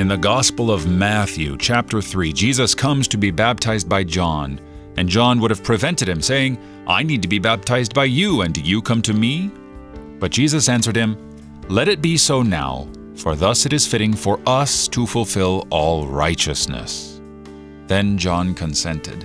In the Gospel of Matthew, chapter 3, Jesus comes to be baptized by John, and John would have prevented him, saying, "I need to be baptized by you, and do you come to me?" But Jesus answered him, "Let it be so now, for thus it is fitting for us to fulfill all righteousness." Then John consented.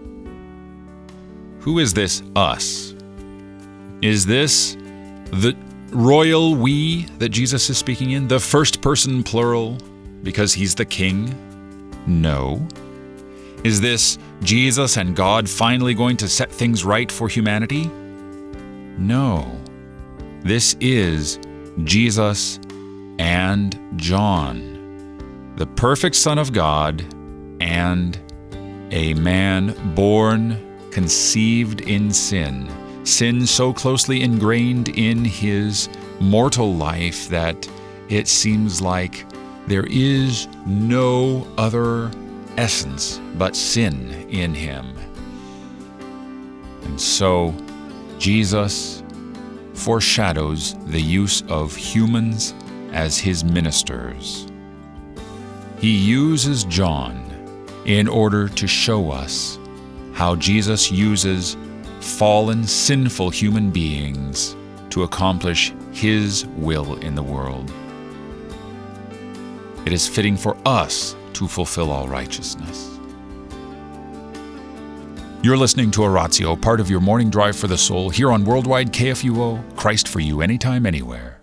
Who is this us? Is this the royal we that Jesus is speaking in, the first person plural, because he's the king? No. Is this Jesus and God finally going to set things right for humanity? No. This is Jesus and John, the perfect Son of God and a man born, conceived in sin, sin so closely ingrained in his mortal life that it seems like there is no other essence but sin in him. And so Jesus foreshadows the use of humans as his ministers. He uses John in order to show us how Jesus uses fallen, sinful human beings to accomplish his will in the world. It is fitting for us to fulfill all righteousness. You're listening to Oratio, part of your morning drive for the soul, here on Worldwide KFUO, Christ for you, anytime, anywhere.